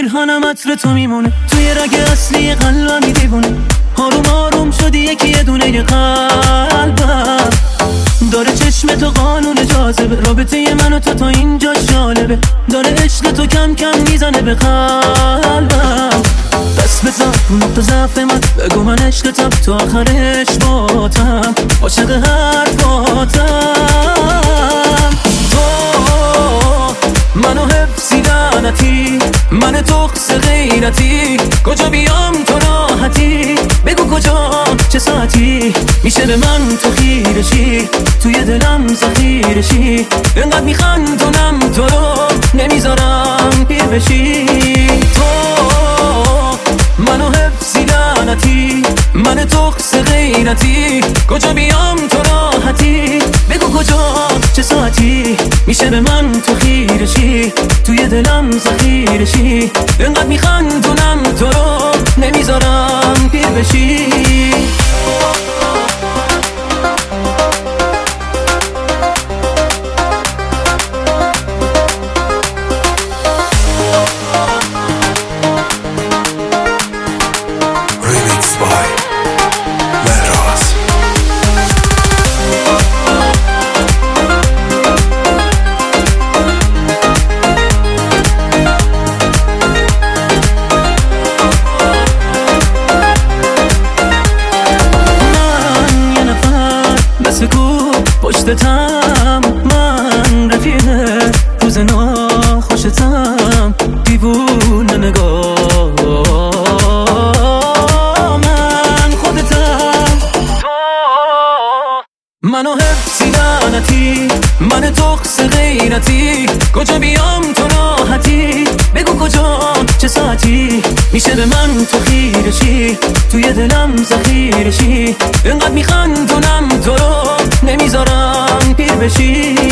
پیرهنم عطر تو میمونه توی رگ اصلی قلبم دیوونه آروم آروم شدی یکی یه دونه قلبم داره چشم تو قانون جاذبه رابطه من و تو تا اینجا جالبه داره عشق تو کم کم میزنه به قلبم دست بزن تو ضعف من بگو من عشقتم تو آخرش باتم عاشق حرفاتم تو منو حفظی لعنتی من تخص غیرتی کجا بیام تو راحتی بگو کجا چه ساعتی میشه به من تو خیرشی توی دلم ذخیرشی انقدر میخندونم تو رو نمیذارم پیر بشی تو منو حفظی لعنتی من تخص غیرتی کجا بیام تو راحتی بگو کجا چه ساعتی میشه به من تو خیرشی توی دلم ذخیرشی انقدر میخندونم تو رو نمیذارم پیر بشی پشتتم من رفیق روز ناخوشتم دیوونه نگاه من خودتم تو منو حفظی لعنتی من تخص غیرتی کجا بیام تو راحتی بگو کجا چه ساعتی میشه به من تو خیرشی توی دلم ذخیرشی انقدر میخندونم تو رو نمیذارم پیر بشی